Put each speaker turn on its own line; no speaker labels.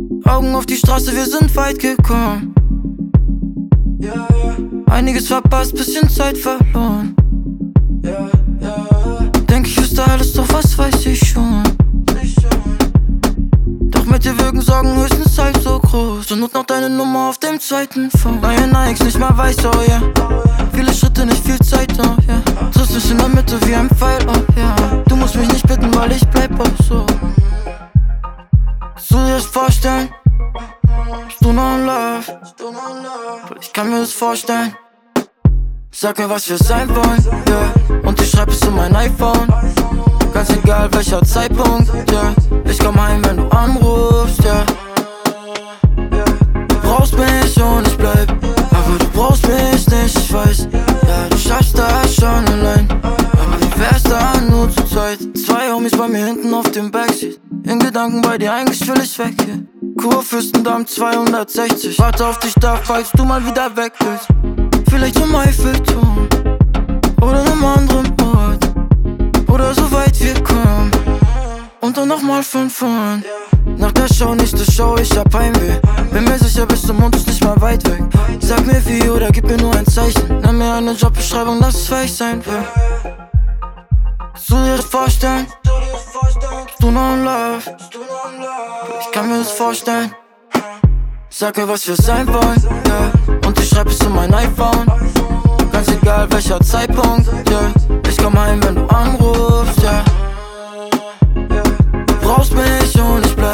Augen auf die Straße, wir sind weit gekommen. Einiges verpasst, bisschen Zeit verloren. Denk ich wüsste alles, doch was weiß ich schon. Doch mit dir wirken Sorgen höchstens halb so groß. Zur Not noch deine Nummer auf dem zweiten Phone. Neue Nikes, nicht mal weiß, oh ja. Viele Schritte, nicht viel Zeit, oh ja. Triffst mich in der Mitte wie ein Pfeil, oh ja. Du musst mich nicht bitten, weil ich bleib auch so. Kannst du dir das vorstellen? Bist du noch in Love? Ich kann mir das vorstellen. Sag mir, was wir sein wollen, yeah. Und ich schreib es in mein iPhone. Ganz egal welcher Zeitpunkt, yeah. Ich komm heim, wenn du anrufst, yeah. Du brauchst mich und ich bleib, aber du brauchst mich nicht, ich weiß. Ja, du schaffst das schon allein, aber wie wär's dann nur zu zweit? Zwei Homies bei mir hinten auf dem Backseat. In Gedanken bei dir, eigentlich will ich weg hier. Kurfürstendamm 260. Warte auf dich da, falls du mal wieder weg willst. Vielleicht im Eiffelturm oder einem anderen Ort, oder so weit wir kommen und dann nochmal von vorn. Nach der Show, nächste Show, ich hab Heimweh. Bin mir sicher, bis zum Mond ist nicht mal weit weg. Sag mir wie oder gib mir nur ein Zeichen. Nenn mir eine Jobbeschreibung, dass es weich sein will. Kannst du dir das vorstellen? Bist du noch in Love? Ich kann mir das vorstellen. Sag mir, was wir sein wollen, yeah. Und ich schreib es in mein iPhone. Ganz egal welcher Zeitpunkt, yeah. Ich komm heim, wenn du anrufst, yeah. Du brauchst mich und ich bleib.